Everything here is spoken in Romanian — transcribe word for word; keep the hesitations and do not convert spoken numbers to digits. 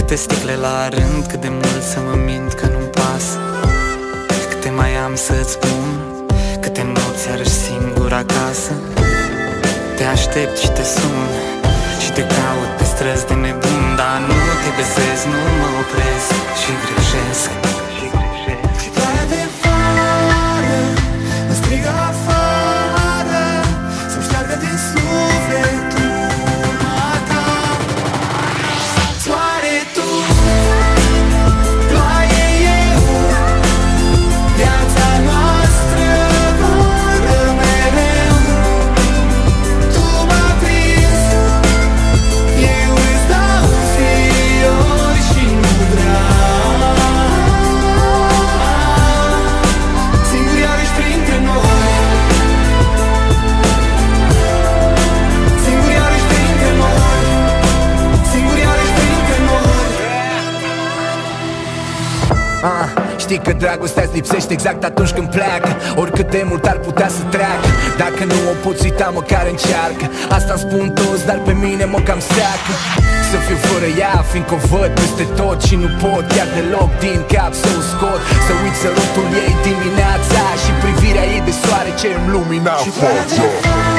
Câte sticle la rând, cât de mult să mă mint că nu-mi pasă. Câte mai am să-ți spun, câte nopți iarăși singur acasă. Te aștept și te sun și te caut pe străzi de nebun, dar nu te găsesc, nu mă opresc și greșesc. Și ploaia de vară mă strigă afară să-mi șteargă din sufletul urma ta. Soare tu, ploaie eu, viața noastră vară mereu. Tu m-ai prins, eu îți dau fiori și nu vreau. Singuri iarăși printre noi, singuri iarăși printre noi, singuri iarăși printre noi. Ah, știi că dragostea îți lipsește exact atunci când pleacă. Oricât de mult ar putea să treacă, dacă nu o poți uita, măcar încearcă. Asta-mi spun toți, dar pe mine mă cam seacă. Să fiu fără ea, fiindcă o văd peste tot și nu pot chiar deloc din cap să o scot. Să uit sărutul ei dimineața și privirea ei de soare ce îmi lumina Și ploaia de fața.